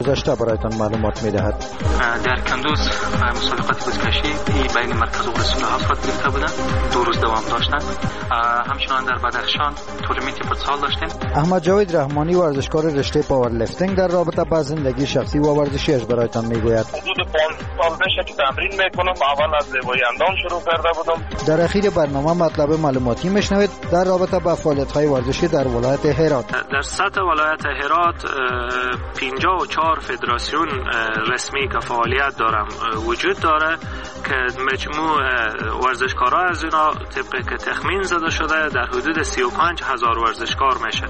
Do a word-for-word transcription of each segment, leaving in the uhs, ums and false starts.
گذشته برایتان معلومات می‌دهد. در کندوز مسابقات بزکشی بین مرکز و رسول ها صورت گرفته بودند، دو روز دوام داشتند. همچنان در بدخشان تورنمنت فوتسال داشتیم. احمد جاوید رحمانی ورزشکار رشته پاور لیفتینگ در رابطه با زندگی شخصی و ورزشیش برایتان میگوید. حدود پنج سال میشه که تمرین میکنم. اول از زیبایی اندام شروع کرده بودم. در اخیر برنامه مطلب معلوماتی میشنوید در رابطه با فعالیت‌های ورزشی در ولایت هرات. در سطح ولایت هرات پنجاه و چهار فدراسیون رسمی که فعالیت دارم وجود داره که مجموع ورزشکارا از اینا طبق که تخمین زده شده در حدود سی و پنج هزار ورزشکار میشه.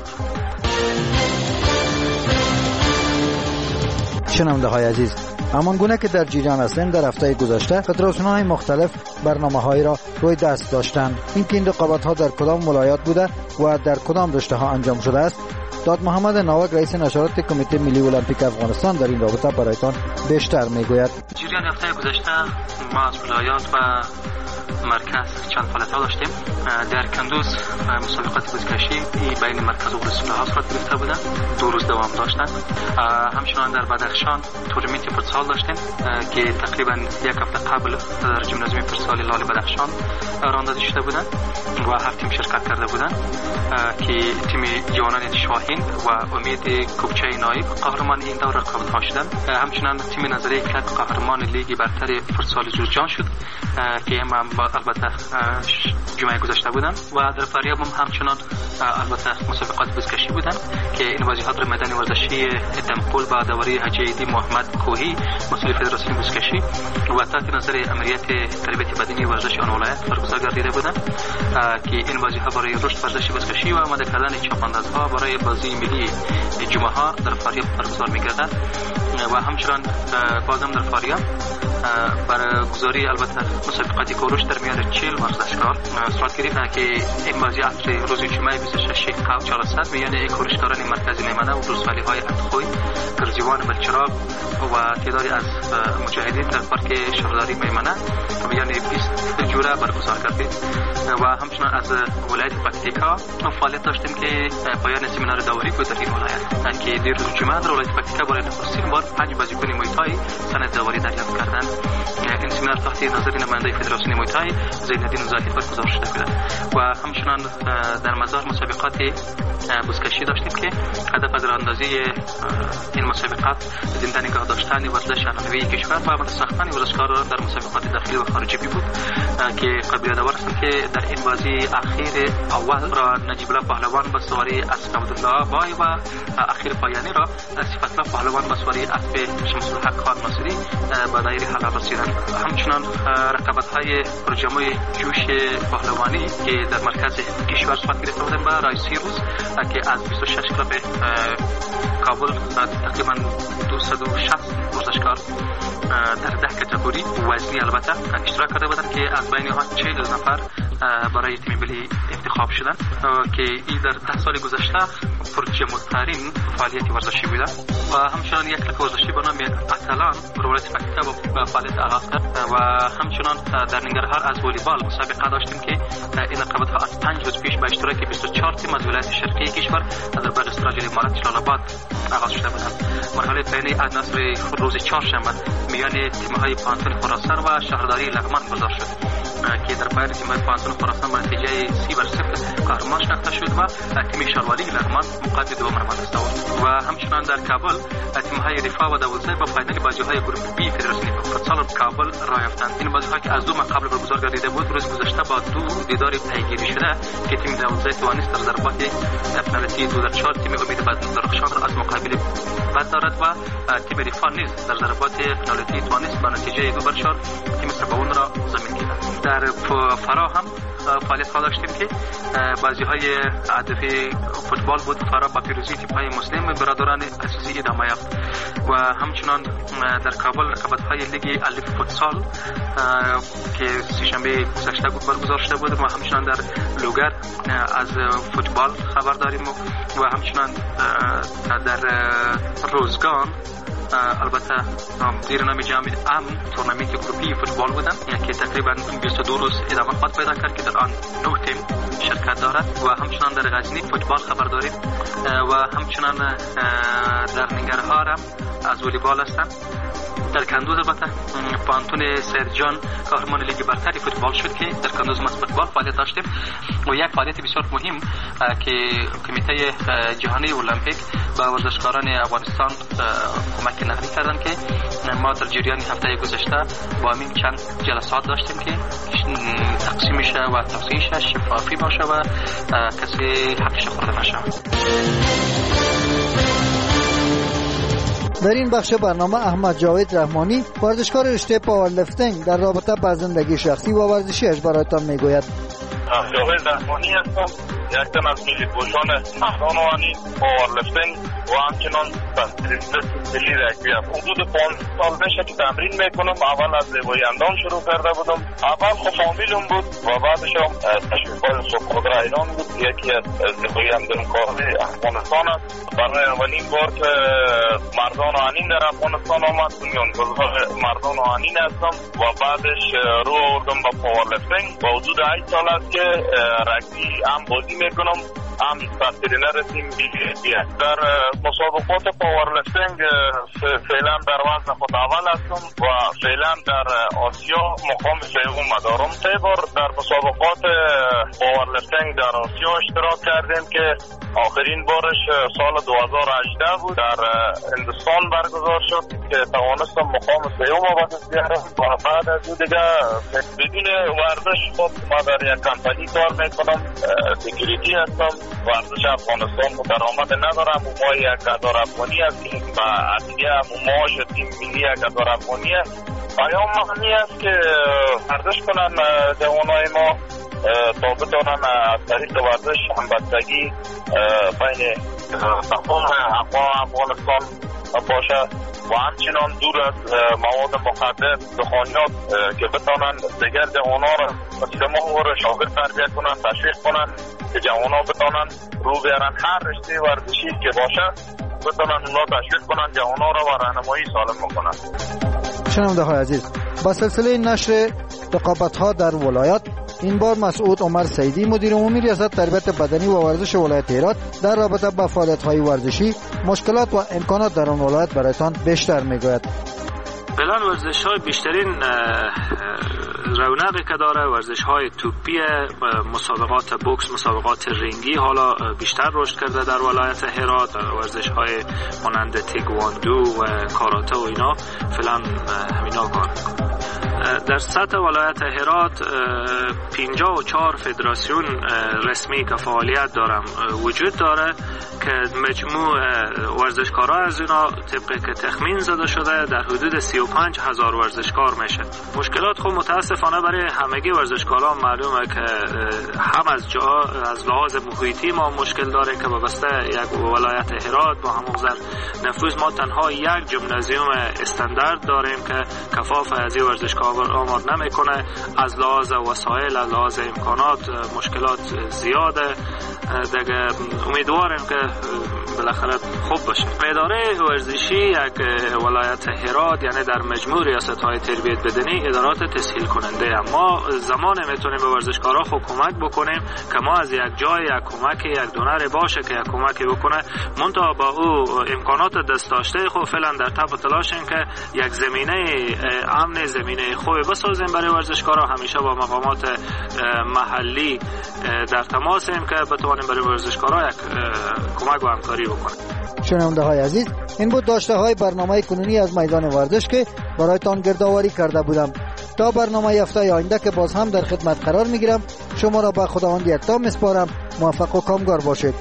شنونده های عزیز، همان گونه که در جریان هستیم در هفته گذشته فدراسیون های مختلف برنامه هایی را روی دست داشتند. این که این رقابت ها در کدام ولایات بوده و در کدام رشته ها انجام شده است، داد محمد ناوک رئیس نشرات کمیته ملی المپیک افغانستان در این رابطه برایتان بیشتر میگوید. جریان هفته گذشته ما از ولایات و مرکز چند فعالیت داشتیم. در کندوز مسابقات بزکشی بین مرکز و رسول ها صورت گرفته بودند، دو روز دوام داشتند. همچنان در بدخشان تورنمنت فوتسال داشتیم که تقریبا یک هفته قبل در ژیمنازیوم فوتسال لال بدخشان راندازی شده بودند و هفت تیم شرکت کرده بودند که تیم جوانان شاهین و امید کوبچه نایب قهرمان این دور رقابت ها شدند. همچنان تیم نظری کلب قهرمان لیگ برتر فوتسال جوزجان شد که هم البته جمعه گذشته بودن و در فاریاب هم همچنان البته مسابقات بزکشی بودن که این بازی‌ها در میدان ورزشی دمقل با دوره حاجی ایدی محمد کوهی مسئول فدراسیون بزکشی و تحت نظر امریت تربیت بدنی ورزش آن ولایت برگزار گردیده بودن که این بازی‌ها برای رشد ورزش بزکشی و آماده کردن چاپاندازها برای بازی ملی جمعه ها در فاریاب برگزار می‌گردد و همچنان بازم در فاریاب برگزاری البته مسابقاتی کوروش در میان چهل ورزشکار صورت گرفت که این بازی اصر روز جمعه بیست و شش قو چهارصد میان کوروشکاران مرکز میمنه و روزفالی های انتخوی گرجوان بلچراغ و تعدادی از مجاهدین در پارک شهرداری میمنه میان بیست جوره برگزار گردید و همچنان از ولایت پکتیکا فعالیت داشتیم که پایان سمینار داوری بود در این ولایت که در روز جمعه در ولایت پکتیکا برای نخستین بار پنج بازیکن موی تای سند داوری دریافت کردند. این سمینار تحت نظر نماینده فدراسیون موی تای زیدالدین زاهد برگزار شده بود و همچنان در مزار مسابقات بزکشی داشتیم که هدف از راهاندازی این مسابقات زنده نگاه داشتن ورزش انانوی کشور و ساختن ورزشکاران در مسابقات داخلی و خارجی بود که قبل یادآور است که در این بازی اخیر اول را نجیب الله پهلوان به سواری اسب عبدالله بای و اخیر پایانی را صفت الله پهلوان به سواری اسب شمس الحق خان ناصری به دایره حلال رسیدند. همچنان رقابت‌های پرجمعی جوش پهلوانی که در مرکز کشور صورت گرفته بودند به رئیسی روز که از بیست و شش کلاب کابل تقریبا دویست و شصت ورزشکار در ده کاتگوری وزنی البته اشتراک کرده بودند که از بین آنها چهل نفر برای تیم ملی انتخاب شدند که این در ده سال گذشته پرجمع‌ترین فعالیت ورزشی بوده و همچنان یک کلک ورزشی به نام اتلان ولایت پکتیکا با فعالیت آغاز کرد و همچنان در ننگرهار از والیبال مسابقه داشتیم که این رقابت‌ها از پنج روز پیش با اشتراک بیست و چهار تیم از ولایت شرقی کشور در بر استراجل امارات جلال آباد آغاز شده بودند. مرحله بینی از نصر روز چهارشنبه میان تیم‌های پانتون خراسان و شهرداری لغمان گذار شد که در پایان تیم پانتون خراسان با نتیجه سی بر صفر قهرمان شناخته شد و تیم شهرداری لغمان مقابل دوم را دست آورد و همچنان در کابل تیم‌های دفاع و دوازده با فاینال بازی‌های گروه بی فدراسیون فوتسال کابل راه یافتند. این بازی‌ها که از دو ماه قبل برگزار گردیده بود روز گذشته با دو دیدار پیگیری شده که تیم دوازده توانست در ضربات پنالتی دو در چهار تیم امید بدن درخشان را از مقابل بد دارد و تیم دفاع نیز در ضربات پنالتی توانست با نتیجه دو بر چهار تیم سباون را زمین گیرد. در فرا هم فعالیت ها داشتیم که بازی های عاطفی فوتبال بود. فرا با پیروزی تیم‌های مسلم برادران عزیزی ادامه یافت و همچنان در کابل رقابت های لیگ الف فوتسال که سه‌شنبه گذشته بود برگزار شده بود و همچنان در لوگر از فوتبال خبر داریم و همچنان در روزگان البته زیر نام جام ام تورنمنت گروپی فوتبال بودن که تقریبا بیست و دو روز ادامه خواهد پیدا کرد که در آن نه تیم شرکت دارد و همچنان در غزنی فوتبال خبر داریم و همچنان در ننگرهار هم از والیبال هستند. در کندوز البته پانتون سرجان قهرمان لیگ برتر فوتبال شد که در کندوز ما فوتبال فعالیت داشتیم و یک فعالیت بسیار مهم که کمیته جهانی المپیک به ورزشکاران افغانستان کمک نقدی کردن که ما در جریان هفته گذشته با همین چند جلسات داشتیم که تقسیمش و توزیعش شفافی باشه و کسی حقش خورده نشه. در این بخش برنامه احمد جاوید رحمانی ورزشکار رشته پاورلیفتینگ در رابطه با زندگی شخصی و ورزشیش برایتان میگوید. جاوید رحمانی هستم، یک تن از ملی پوشان مردانوانی پاورلیفتینگ و همچنان ملی رگبی. حدود پانزده سال میشه که تمرین میکنم. اول از زیبایی اندام شروع کرده بودم. اول خب فامیلم بود و بعدش هم تشویق‌های سوپرودرا ایران بود. یکی از زیبایی اندام کارهای افغانستان است. برای اولین بار که مردان آهنین در افغانستان آمد بنیانگذار مردان آهنین هستم و بعدش رو آوردم به پاورلیفتینگ و حدود هشت سال است که رگبی هم بازی میکنم، هم سرترینر تیم بی. در مسابقات پاورلیفتینگ فعلا در وزن خود اول هستم و فعلا در آسیا مقام سوم دارم. سه بار در مسابقات پاورلیفتینگ در آسیا اشتراک کردیم که آخرین بارش سال دو هزار و هجده بود، در هندوستان برگزار شد که توانستم مقام سوم به دست بیارم و بعد از اون دیگه بدون ورزش خود ما در یک کمپانی کار میکنم، سکیوریتی هستم. ورزش افغانستان درآمد ندارم و ما یک اداره افغانی هستیم و اصلیه معاش تیم ملی یک اداره افغانی است. پیام مهمی است که ورزش کنن جوانای ما تا بتونن از طریق ورزش همبستگی بین تمام افغانستان باشه و همچنان دور از مواد مخدر دخانیات که بتونن دیگر جوانها را مثل ما و شاگرد تربیت کنن، تشویق کنن که جوانها بتونن رو بیارن هر رشته ورزشی که باشه بتونن اونا تشویق کنن جوانها را و راهنمایی سالم بکنن. شنونده های عزیز، با سلسله نشر رقابت ها در ولایات این بار مسعود عمر سیدی مدیر عمومی ریاست تربیت بدنی و ورزش ولایت هرات در رابطه با فعالیت های ورزشی، مشکلات و امکانات در آن ولایت برایتان بیشتر میگوید. فعلا ورزش های بیشترین رونقی که داره ورزش های توپی، مسابقات بوکس، مسابقات رینگی حالا بیشتر رشد کرده در ولایت هرات. ورزش های مانند تیکواندو و کاراته و اینا فعلا همینا کار میکنه. در سطح ولایت هرات پنجاه و چهار فدراسیون رسمی که فعالیت دارم وجود داره که مجموع ورزشکارا از اینا طبقی که تخمین زده شده در حدود سی و پنج هزار ورزشکار میشه. مشکلات خب متاسفانه برای همگی ورزشکاران معلومه که هم از جا از لحاظ محیطی ما مشکل داره که وابسته یک ولایت هرات با همونقدر نفوذ ما تنها یک جمنازیوم استاندارد داریم که کفاف از این ورزشکار آماد نمیکنه. از لحاظ وسایل، از لحاظ امکانات مشکلات زیاده دیگه. امیدواریم که بالاخره خوب بشه. اداره ورزشی یک ولایت هرات یعنی در مجموع ریاست های تربیت بدنی ادارات تسهیل کننده هم. ما زمان میتونیم به ورزشکارا خود کمک بکنیم که ما از یک جای یک کمک یک دونر باشه که یک کمکی بکنه، منتها با او امکانات دست داشته خود فعلا در تب و تلاشیم که یک زمینه امن، زمینه خوبی بسازیم برای ورزشکارا. همیشه با مقامات محلی در تماسیم که بتوانیم برای ورزشکارا یک کمک و همکاری بکنیم. شنونده های عزیز، این بود داشته های برنامه کنونی از میدان ورزش که برایتان گردآوری کرده بودم. تا برنامه هفته آینده که باز هم در خدمت قرار میگیرم، شما را به خداوند یکتا میسپارم. موفق و کامگار باشید.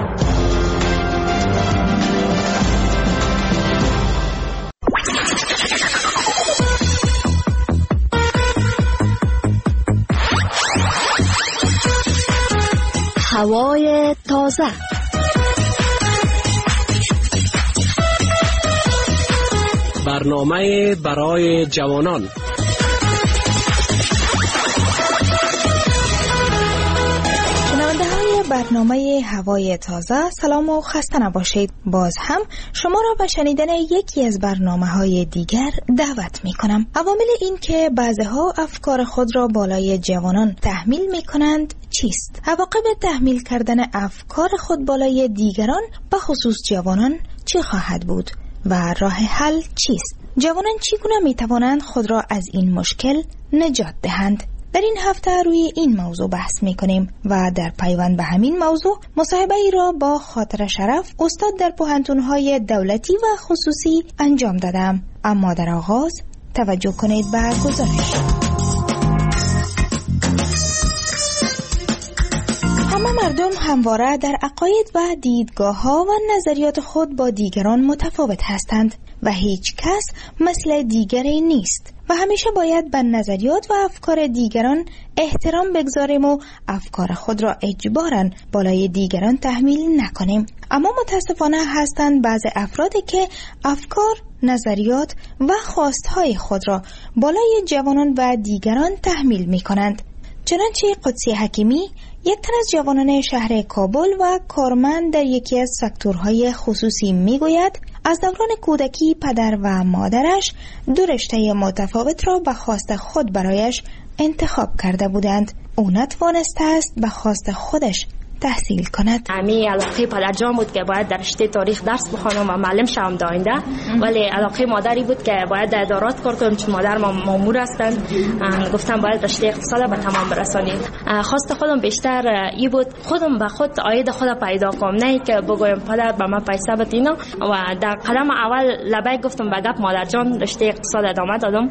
هوای تازه، برنامه برای جوانان. برنامه هوای تازه سلام و خسته نباشید. باز هم شما را به شنیدن یکی از برنامه‌های دیگر دعوت می‌کنم. عوامل این که بعضی‌ها افکار خود را بالای جوانان تحمیل می‌کنند چیست؟ عواقب تحمیل کردن افکار خود بالای دیگران به خصوص جوانان چه خواهد بود و راه حل چیست؟ جوانان چگونه می‌توانند خود را از این مشکل نجات دهند؟ در این هفته روی این موضوع بحث می‌کنیم و در پیوند به همین موضوع مصاحبه ای را با خاطر شرف استاد در پوهنتون‌های دولتی و خصوصی انجام دادم. اما در آغاز توجه کنید به گزارش. همه مردم همواره در عقاید و دیدگاه‌ها و نظریات خود با دیگران متفاوت هستند و هیچ کس مثل دیگری نیست و همیشه باید به نظریات و افکار دیگران احترام بگذاریم و افکار خود را اجباراً بالای دیگران تحمیل نکنیم. اما متاسفانه هستند بعض افرادی که افکار، نظریات و خواستهای خود را بالای جوانان و دیگران تحمیل می کنند. چنانچه قدسی حکیمی، یک تن از جوانان شهر کابل و کارمند در یکی از سکتورهای خصوصی میگوید از دوران کودکی پدر و مادرش دو رشته متفاوت را به خواست خود برایش انتخاب کرده بودند. او نتوانسته است به خواست خودش تحصیل کند. امی علاقه پدرجان بود که باید در رشته تاریخ درس بخوانم و معلم شوم داینده، ولی علاقه مادری بود که باید در ادارات کار کنم چون مادر ما مامور هستند. گفتم باید رشته اقتصاد به تمام برسانید. خواست خودم بیشتر ای بود خودم به خود عاید خود پیدا کنم، نه که بگویم پدر به من پیسه بده اینا. و در قدم اول لبیک گفتم به گپ مادرجان رشته اقتصاد ادامه دادم،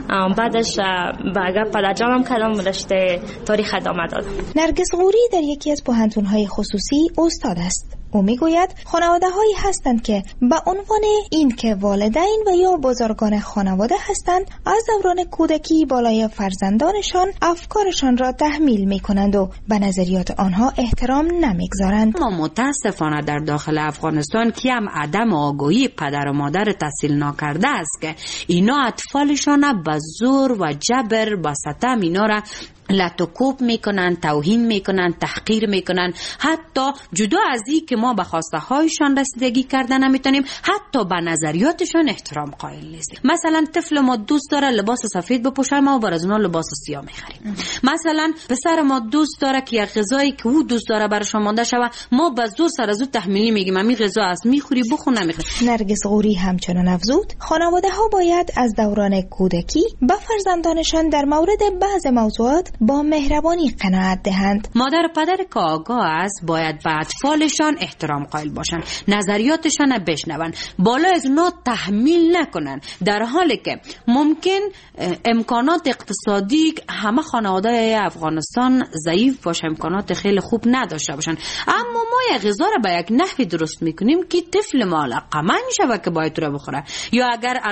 بعدش به گپ پدرجانم کردم رشته تاریخ ادامه دادم. نرگس غوری در یکی از پوهنتون های خصوصی استاد است. او میگوید خانواده هایی هستند که به عنوان این که والدین و یا بزرگان خانواده هستند از دوران کودکی بالای فرزندانشان افکارشان را تحمیل می کنند و به نظریات آنها احترام نمیگذارند. ما متاسفانه در داخل افغانستان که هم عدم آگاهی پدر و مادر تحصیل ناکرده است که اینا اطفالشان به زور و جبر با ستم اینا را لطوکوب میکنن، توهین میکنن، تحقیر میکنن. حتی جدا از این که ما به خواسته هایشان رسیدگی کردن نمیتونیم، حتی به نظریاتشان احترام قائل نیستیم. مثلا طفل ما دوست داره لباس سفید بپوشه، ما بر از اونها لباس سیاه میخریم. مثلا پسر ما دوست داره که یک غذایی که او دوست داره برش مانده شوه، ما به زور سر از او تحمیلی میگیم این غذا است، میخوری بخور نمیخوری. نرگس غوری همچنان افزود خانواده ها باید از دوران کودکی به فرزندانشان در مورد بعض موضوعات با مهربانی قناعت دهند. مادر و پدر که آگاه است باید به اطفالشان احترام قائل باشند، نظریاتشان بشنون، بالا از اونا تحمیل نکنن، در حالی که ممکن امکانات اقتصادی همه خانواده افغانستان ضعیف باشه، امکانات خیلی خوب نداشته باشن، اما ما یک غذا را به یک نحوی درست میکنیم که طفل ما علاقمند شوه که باید رو بخوره. یا اگر